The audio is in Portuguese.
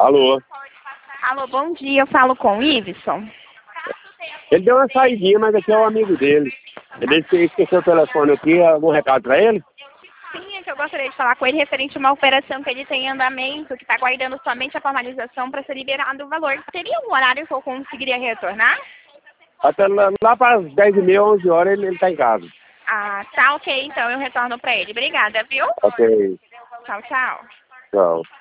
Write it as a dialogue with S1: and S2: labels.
S1: Alô?
S2: Alô, bom dia. Eu falo com o Iveson.
S1: Ele deu uma saidinha, mas aqui é um amigo dele. Ele esqueceu o telefone aqui, algum recado pra ele?
S2: Sim, é que eu gostaria de falar com ele referente a uma operação que ele tem em andamento, que está aguardando somente a formalização para ser liberado o valor. Teria um horário que eu conseguiria retornar?
S1: Até lá para as 10h30, 11 horas, ele tá em casa.
S2: Ah, tá ok, então eu retorno para ele. Obrigada, viu?
S1: Ok,
S2: Tchau, tchau.
S1: tchau.